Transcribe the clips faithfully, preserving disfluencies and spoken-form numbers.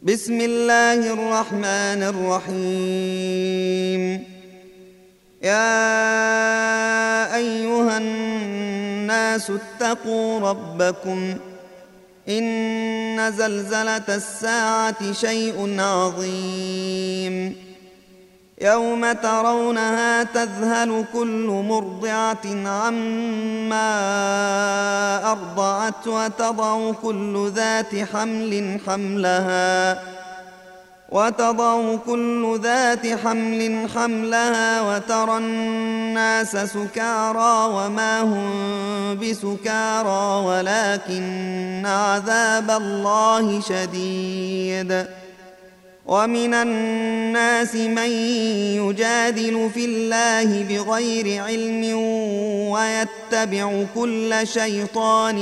بسم الله الرحمن الرحيم. يا أيها الناس اتقوا ربكم إن زلزلة الساعة شيء عظيم يوم ترونها تذهل كل مرضعة عما أرضعت وتضع كل ذات حمل حملها وتضع كل ذات حمل حملها وترى الناس سكارى وما هم بسكارى ولكن عذاب الله شديد. ومن الناس من يجادل في الله بغير علم ويتبع كل شيطان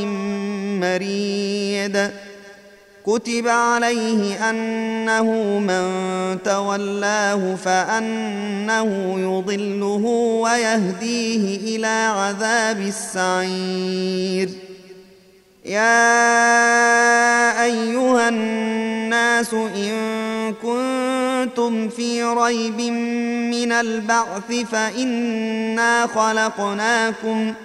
مريد. كتب عليه أنه من تولاه فأنه يضله ويهديه إلى عذاب السعير. يا أيها الناس إن كنتم في ريب من البعث فإنا خلقناكم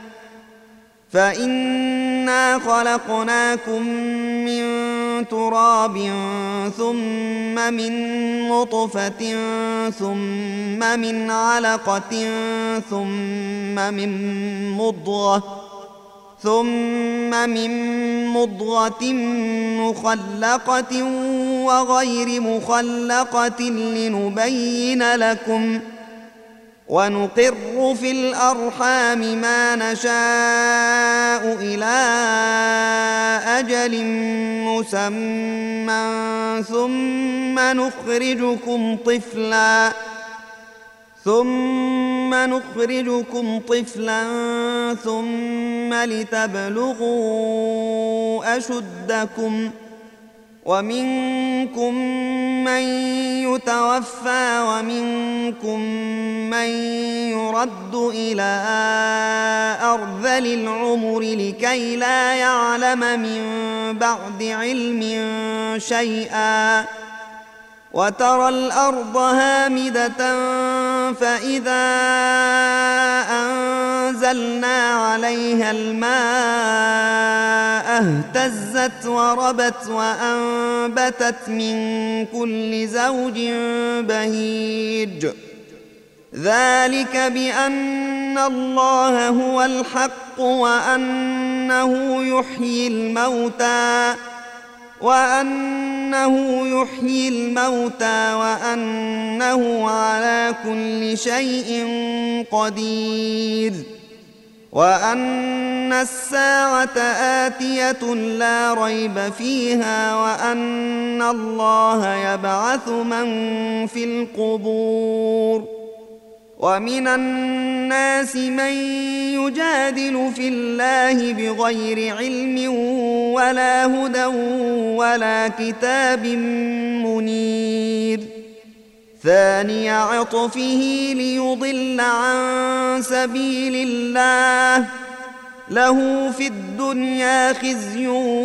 فإنا خلقناكم من تراب ثم من نطفة ثم من علقة ثم من مضغة ثم من مضغة مخلقة وغير مخلقة لنبين لكم ونقر في الأرحام ما نشاء إلى أجل مسمى ثم نخرجكم طفلا ثم نخرجكم طفلا ثم لتبلغوا أشدكم ومنكم من يتوفى ومنكم من يرد إلى أرذل العمر لكي لا يعلم من بعد علم شيئا. وترى الأرض هامدة فإذا أنزلنا عليها الماء اهتزت وربت وأنبتت من كل زوج بهيج. ذلك بأن الله هو الحق وأنه يحيي الموتى وأنه يحيي الموتى وأنه على كل شيء قدير وأن الساعة آتية لا ريب فيها وأن الله يبعث من في القبور. ومن الناس من يجادل في الله بغير علم ولا هدى ولا كتاب منير. ثاني عطفه ليضل عن سبيل الله له في الدنيا خزي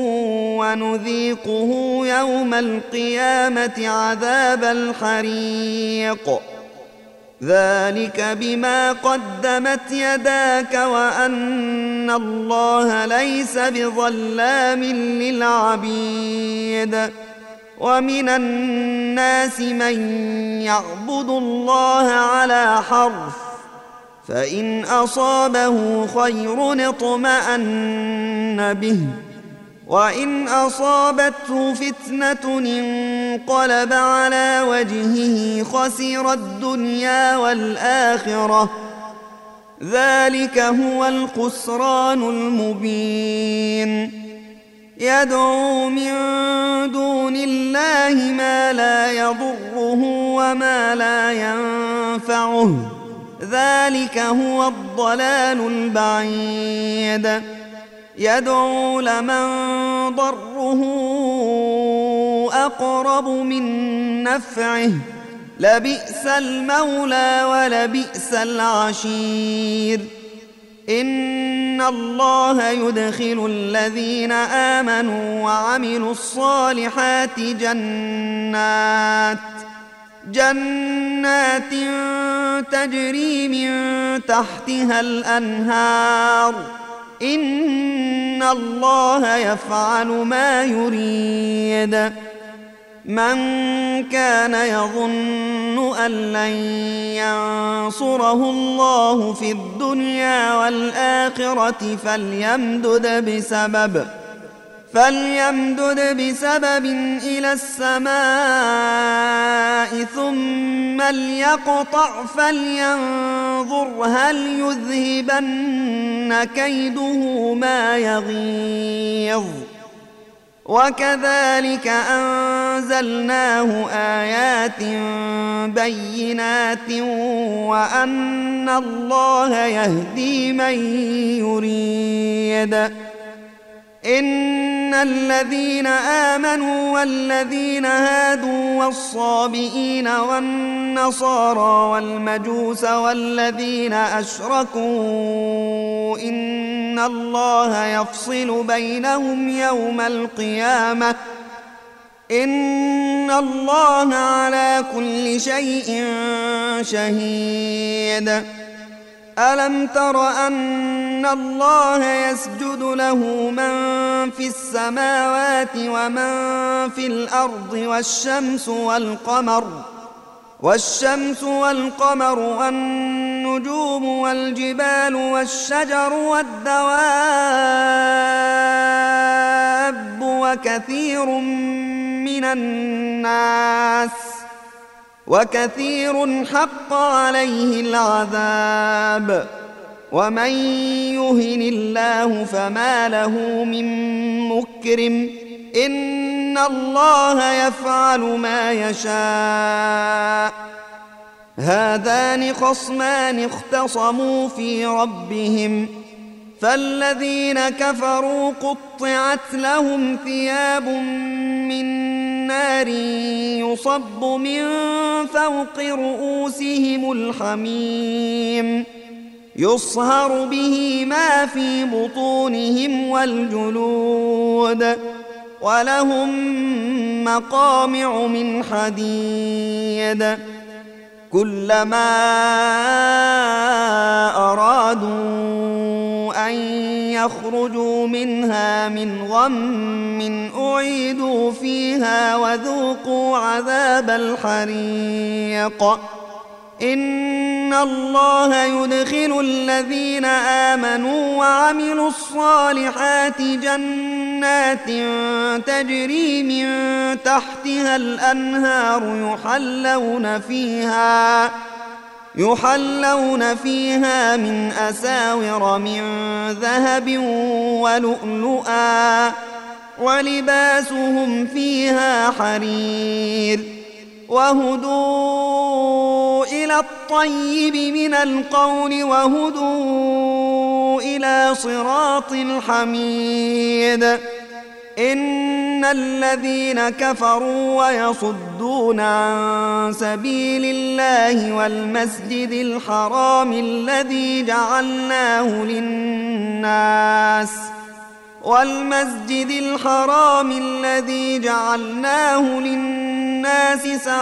ونذيقه يوم القيامة عذاب الحريق. ذلك بما قدمت يداك وأن الله ليس بظلام للعبيد. ومن الناس من يعبد الله على حرف فإن أصابه خير اطمأن به وإن أصابته فتنة انقلب على وجهه خسر الدنيا والآخرة. ذلك هو الخسران المبين. يدعو من دون الله ما لا يضره وما لا ينفعه ذلك هو الضلال البعيد. يدعو لمن ضره أقرب من نفعه لبئس المولى ولبئس العشير. إن الله يدخل الذين آمنوا وعملوا الصالحات جنات جنات تجري من تحتها الأنهار إن الله يفعل ما يريد. من كان يظن أن لن ينصره الله في الدنيا والآخرة فليمدد بسبب فليمدد بسبب إلى السماء ثم ليقطع فلينظر هل يذهبن كيده ما يغيظ. وكذلك أنزلناه آيات بينات وأن الله يهدي من يريد. إن الذين آمنوا والذين هادوا والصابئين والنصارى والمجوس والذين أشركوا إن الله يفصل بينهم يوم القيامة إن الله على كل شيء شهيد. ألم تر أن الله يسجد له من في السماوات ومن في الأرض والشمس والقمر والشمس والقمر والنجوم والجبال والشجر والدواب وكثير من الناس وكثير حق عليه العذاب ومن يهن الله فما له من مكرم إن الله يفعل ما يشاء. هذان خصمان اختصموا في ربهم فالذين كفروا قطعت لهم ثياب من نار يصب من فوق رؤوسهم الحميم يصهر به ما في بطونهم والجلود ولهم مقامع من حديد كلما أرادوا أن يخرجوا منها من غم أعيدوا فيها وذوقوا عذاب الحريق. إن الله يدخل الذين آمنوا وعملوا الصالحات جنات تجري من تحتها الأنهار يحلون فيها يحلون فيها من أساور من ذهب ولؤلؤا ولباسهم فيها حرير وهدوا إلى الطيب من القول وهدوا إلى صراط الحميد. إن الذين كفروا ويصدون عن سبيل الله والمسجد الحرام الذي جعلناه للناس والمسجد الحرام الذي جعلناه للناس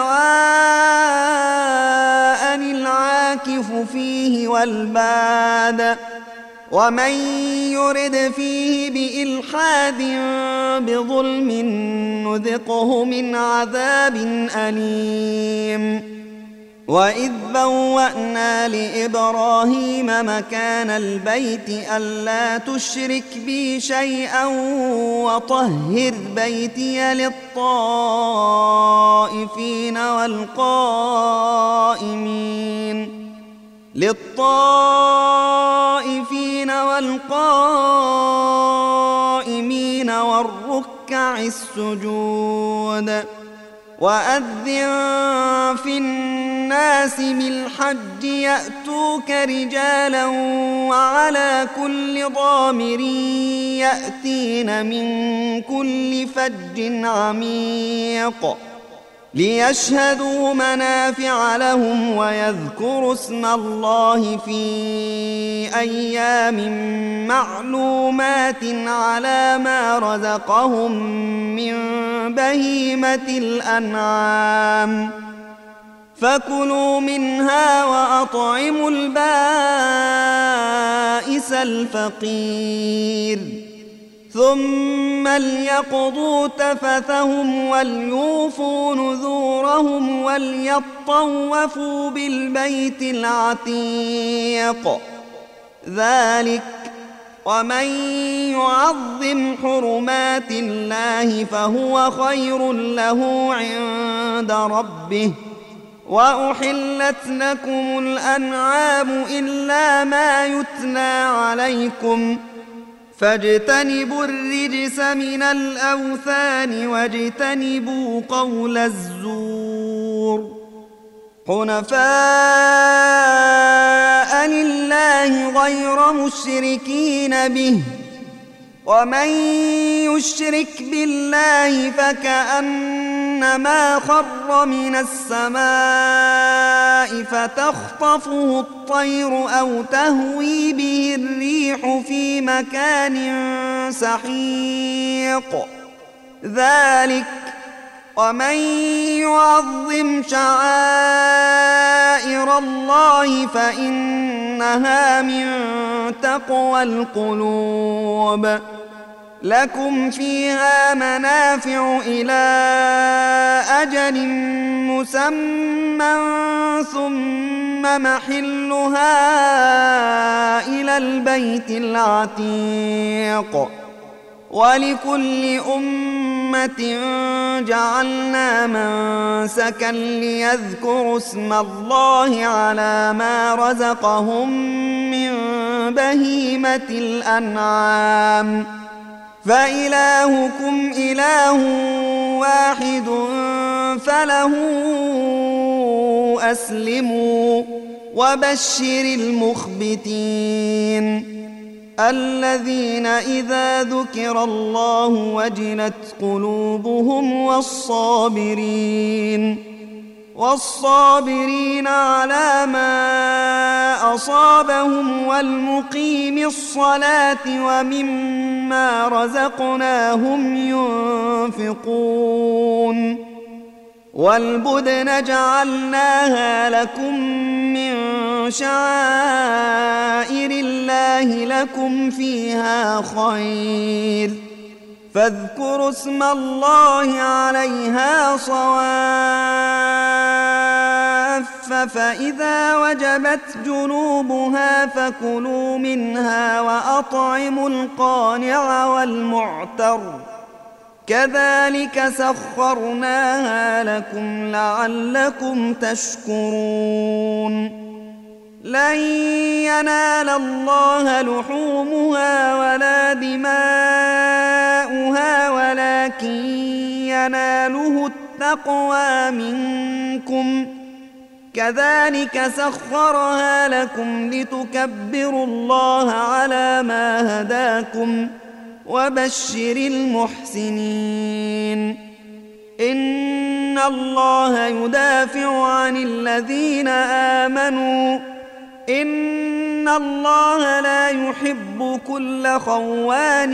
سواء العاكف فيه والباد ومن يرد فيه بإلحاد بظلم نذقه من عذاب أليم. وإذ بوأنا لإبراهيم مكان البيت ألا تشرك بي شيئا وطهر بيتي للطائفين والقائمين للطائفين والقائمين والركع السجود. وأذن في الناس بالحج يأتوك رجالا وعلى كل ضامر يأتين من كل فج عميق. ليشهدوا منافع لهم ويذكروا اسم الله في أيام معلومات على ما رزقهم من بهيمة الأنعام فكلوا منها وأطعموا البائس الفقير ثم ليقضوا تفثهم وليوفوا نذورهم وليطوفوا بالبيت العتيق ذلك ومن يعظم حرمات الله فهو خير له عند ربه وأحلت لكم الأنعام إلا ما يتلى عليكم فاجتنبوا الرجس من الأوثان واجتنبوا قول الزور حنفاء لله غير مشركين به ومن يشرك بالله فكأنما خر من السماء فتخطفه الطير أو تهوي به الريح في مكان سحيق ذلك ومن يعظم شعائر الله فإنها من تقوى القلوب لكم فيها منافع إلى أجل مسمى ثم محلها إلى البيت العتيق ولكل أمة جعلنا منسكا ليذكروا اسم الله على ما رزقهم من بهيمة الأنعام فإلهكم إله واحد فله أسلموا وبشر المخبتين الذين إذا ذكر الله وجلت قلوبهم والصابرين والصابرين على ما أصابهم والمقيم الصلاة ومما رزقناهم ينفقون والبدن جعلناها لكم من شعائر الله لكم فيها خير فاذكروا اسم الله عليها صواف فإذا وجبت جنوبها فكلوا منها وأطعموا القانع والمعتر كذلك سخرناها لكم لعلكم تشكرون لن ينال الله لحومها ولا دماؤها ولكن يناله التقوى منكم كذلك سخرها لكم لتكبروا الله على ما هداكم وبشر المحسنين إن الله يدافع عن الذين آمنوا إن الله لا يحب كل خوان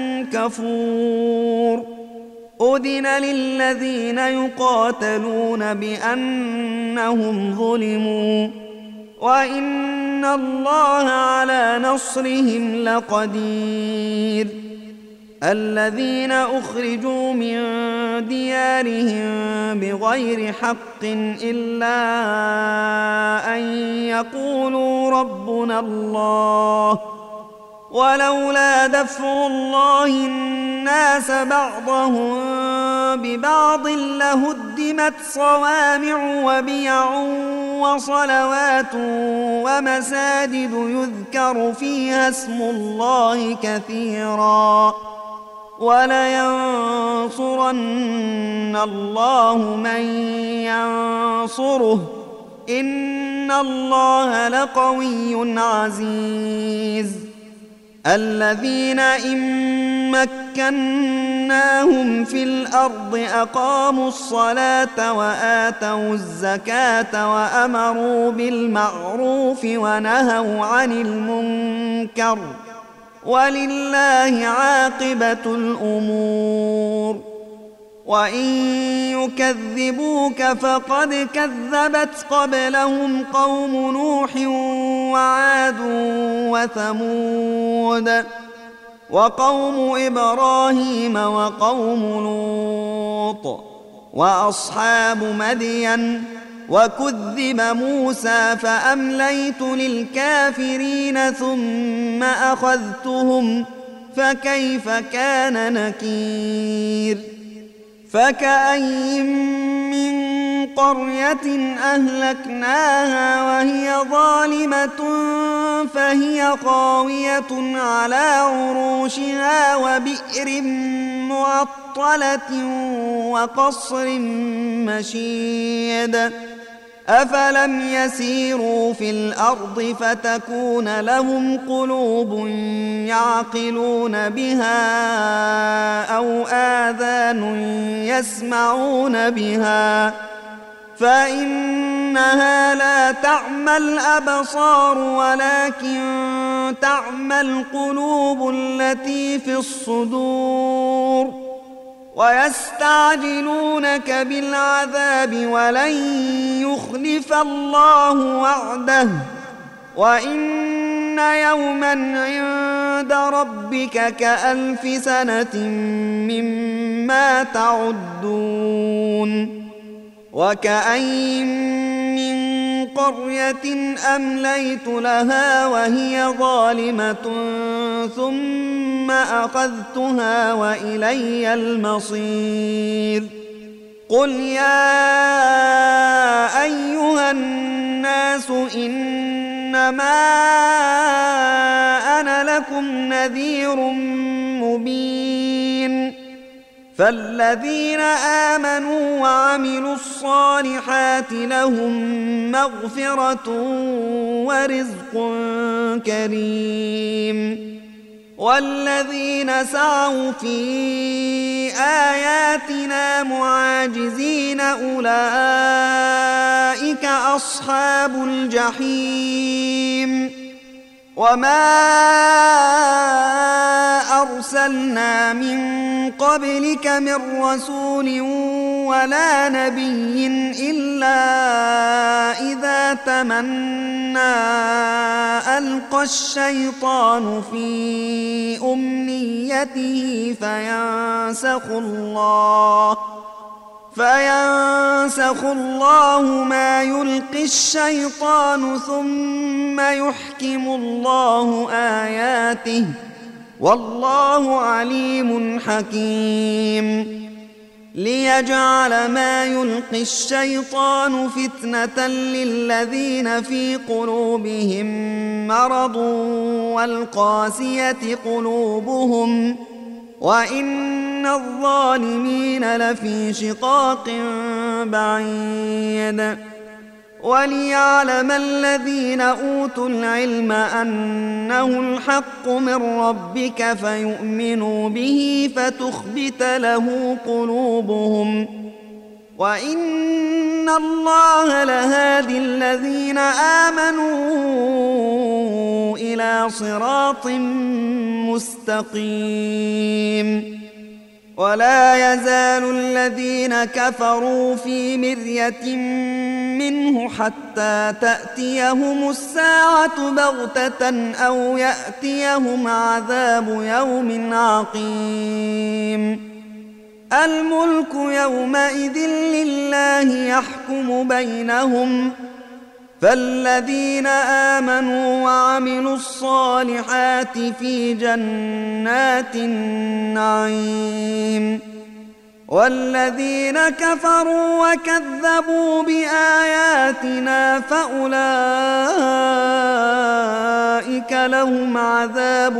كفور أذن للذين يقاتلون بأنهم ظلموا وإن الله على نصرهم لقدير الذين أخرجوا من ديارهم بغير حق إلا أن يقولوا ربنا الله ولولا دفع الله الناس بعضهم ببعض لهدمت صوامع وبيع وصلوات ومساجد يذكر فيها اسم الله كثيرا ولينصرن الله من ينصره إن الله لقوي عزيز الذين إن مكنا مكناهم في الأرض أقاموا الصلاة وآتوا الزكاة وأمروا بالمعروف ونهوا عن المنكر ولله عاقبة الأمور. وإن يكذبوك فقد كذبت قبلهم قوم نوح وعاد وثمود وقوم إبراهيم وقوم لوط وأصحاب مدين وكذب موسى فأمليت للكافرين ثم أخذتهم فكيف كان نكير. فكأين من قرية أهلكناها وهي ظالمة فهي خاوية على عروشها وبئر معطلة وقصر مشيد أفلم يسيروا في الأرض فتكون لهم قلوب يعقلون بها أو آذان يسمعون بها فإنها لا تعمى الأبصار ولكن تعمى القلوب التي في الصدور. ويستعجلونك بالعذاب ولن يخلف الله وعده وإن يوما عند ربك كألف سنة مما تعدون. وكأين من قرية أمليت لها وهي ظالمة ثم أخذتها وإلي المصير. قل يا أيها الناس إنما أنا لكم نذير مبين. فالذين آمنوا وعملوا الصالحات لهم مغفرة ورزق كريم. والذين سعوا في آياتنا معاجزين أولئك أصحاب الجحيم. وما أرسلنا من قبلك من رسول ولا نبي إلا إذا تمنى ألقى الشيطان في أمنيته فينسخ الله فينسخ الله ما يلقي الشيطان ثم يحكم الله آياته والله عليم حكيم. ليجعل ما يلقي الشيطان فتنة للذين في قلوبهم مرض والقاسية قلوبهم وإن الظالمين لفي شقاق بعيد. وليعلم الذين أوتوا العلم أنه الحق من ربك فيؤمنوا به فتخبت له قلوبهم وإن الله لهادي الذين آمنوا إلى صراط مستقيم. ولا يزال الذين كفروا في مرية منه حتى تأتيهم الساعة بغتة أو يأتيهم عذاب يوم عقيم. الملك يومئذ لله يحكم بينهم فالذين آمنوا وعملوا الصالحات في جنات النعيم والذين كفروا وكذبوا بآياتنا فأولئك لهم عذاب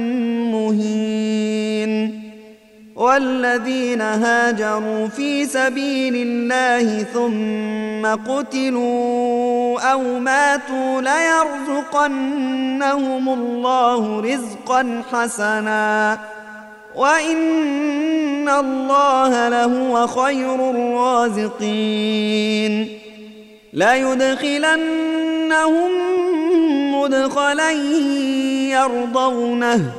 مهين. والذين هاجروا في سبيل الله ثم قتلوا أو ماتوا ليرزقنهم الله رزقا حسنا وإن الله لهو خير الرازقين ليدخلنهم مدخلا يرضونه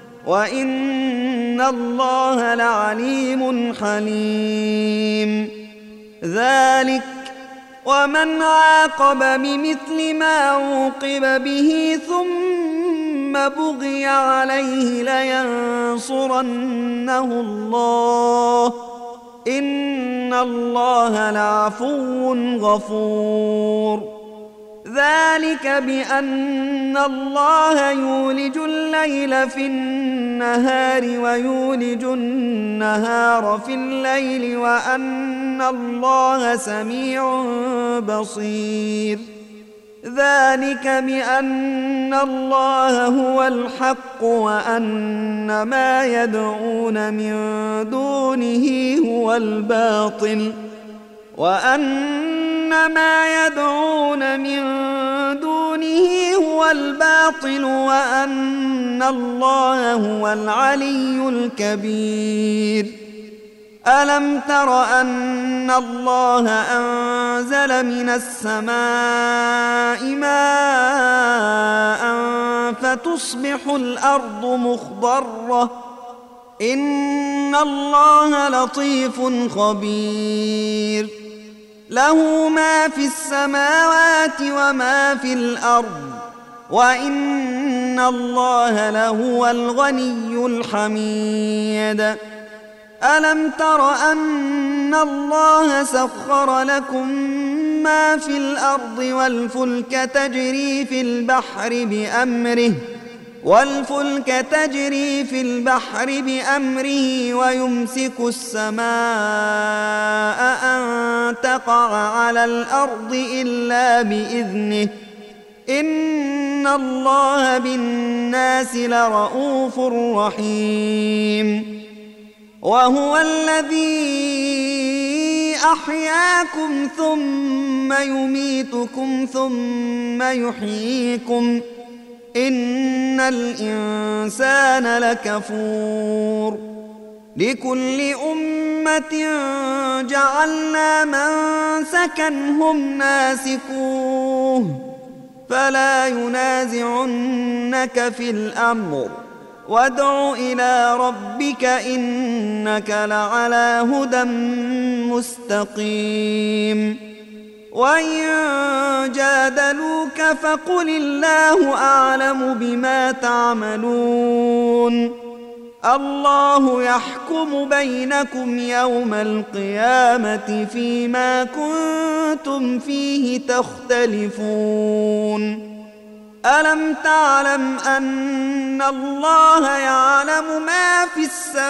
وإن الله لعليم حليم ذلك ومن عاقب بمثل ما عوقب به ثم بغي عليه لينصرنه الله إن الله لعفو غفور ذلك بأن الله يولج الليل في النهار ويولج النهار في الليل وأن الله سميع بصير ذلك بأن الله هو الحق وأن ما يدعون من دونه هو الباطل وأن ما يدعون من دونه هو الباطل وأن الله هو العلي الكبير ألم تر أن الله أنزل من السماء ماء فتصبح الأرض مخضرة إن الله لطيف خبير له ما في السماوات وما في الأرض وإن الله لهو الغني الحميد ألم تر أن الله سخر لكم ما في الأرض والفلك تجري في البحر بأمره والفلك تجري في البحر بأمره ويمسك السماء أن تقع على الأرض إلا بإذنه إن الله بالناس لرؤوف رحيم وهو الذي أحياكم ثم يميتكم ثم يحييكم إن الإنسان لكفور لكل أمة جعلنا منسكا هم ناسكوه فلا ينازعنك في الأمر وادع إلى ربك إنك لعلى هدى مستقيم وإن جادلوك فقل الله أعلم بما تعملون الله يحكم بينكم يوم القيامة فيما كنتم فيه تختلفون ألم تعلم أن الله يعلم ما في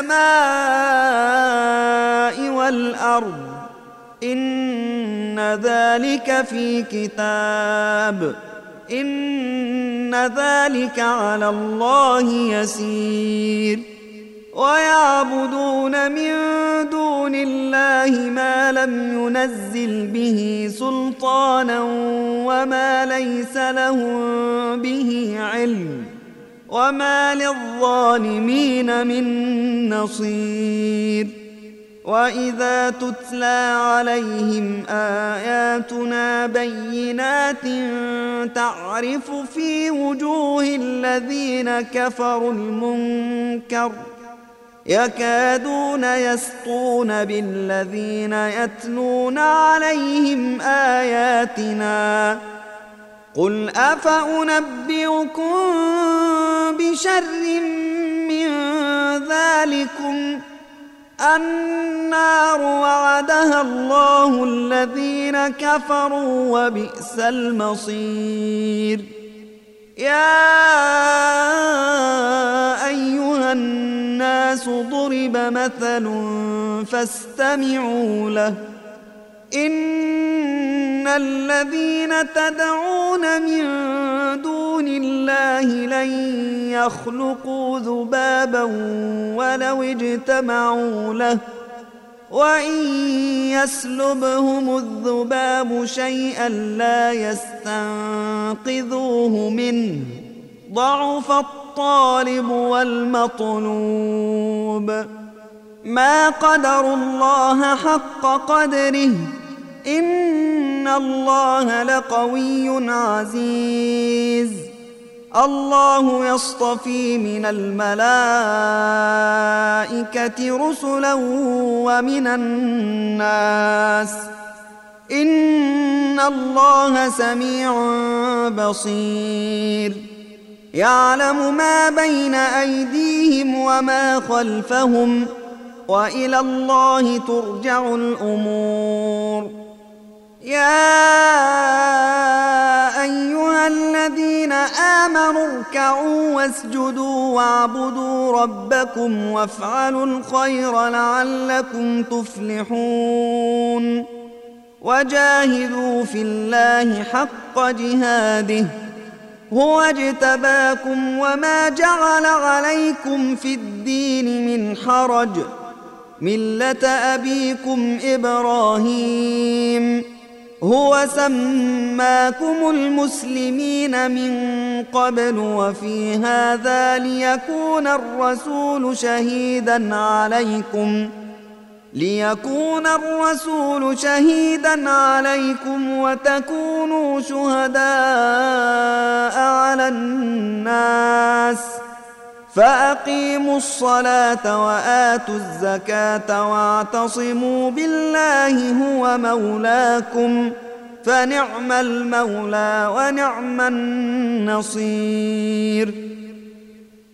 السماء والأرض إن ذلك في كتاب إن ذلك على الله يسير ويعبدون من دون الله ما لم ينزل به سلطانا وما ليس لهم به علم وما للظالمين من نصير وإذا تتلى عليهم آياتنا بينات تعرف في وجوه الذين كفروا المنكر يكادون يسطون بالذين يتلون عليهم آياتنا قل أفأنبئكم بشر من ذلكم النار وعدها الله الذين كفروا وبئس المصير يا أيها الناس ضرب مثل فاستمعوا له إن الذين تدعون من دون الله لن يخلقوا ذبابا ولو اجتمعوا له وإن يسلبهم الذباب شيئا لا يستنقذوه منه ضعف الطالب الطالب والمطلوب ما قدروا الله حق قدره إن الله لقوي عزيز الله يصطفي من الملائكة رسلا ومن الناس إن الله سميع بصير يعلم ما بين أيديهم وما خلفهم وإلى الله ترجع الأمور يا أيها الذين آمنوا اركعوا واسجدوا واعبدوا ربكم وافعلوا الخير لعلكم تفلحون وجاهدوا في الله حق جهاده هو اجتباكم وما جعل عليكم في الدين من حرج ملة أبيكم إبراهيم هو سماكم المسلمين من قبل وفي هذا ليكون الرسول شهيدا عليكم ليكون الرسول شهيدا عليكم وتكونوا شهداء على الناس فأقيموا الصلاة وآتوا الزكاة واعتصموا بالله هو مولاكم فنعم المولى ونعم النصير